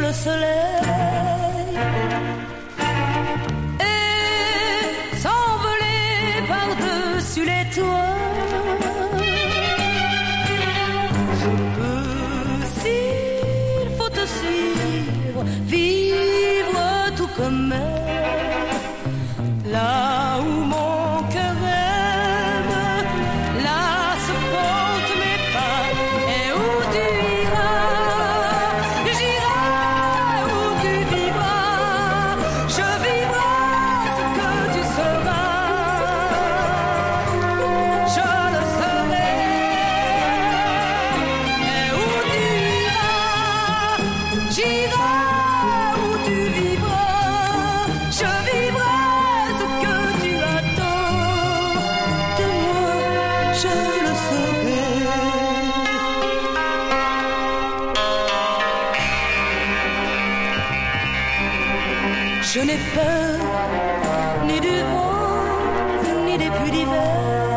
le soleil et s'envoler par-dessus les toits. Je peux, s'il faut te suivre, vivre tout comme elle, là où mon cœur aime, là se portent mes pas, et où tu iras, j'irai où tu vivras, je vivrai ce que tu seras, je le serai, et où tu iras, j'irai où tu vivras, je vivrai ce que tu attends de moi, je le serai. Je n'ai peur ni du vent, ni des pluies d'hiver.